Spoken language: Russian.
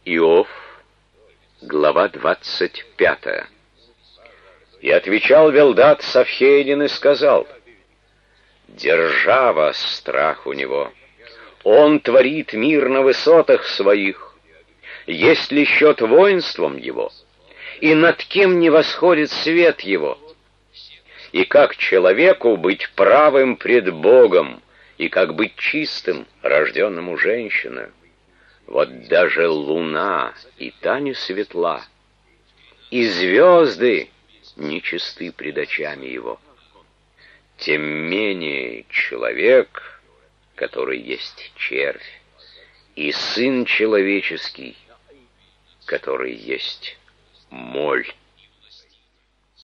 Иов, глава 25. И отвечал Велдад Савхейдин и сказал: «Держава страх у него, он творит мир на высотах своих. Есть ли счет воинством его, и над кем не восходит свет его? И как человеку быть правым пред Богом, и как быть чистым, рожденному женщиною? Вот даже луна и та не светла, и звезды нечисты пред очами его. Тем менее человек, который есть червь, и сын человеческий, который есть моль».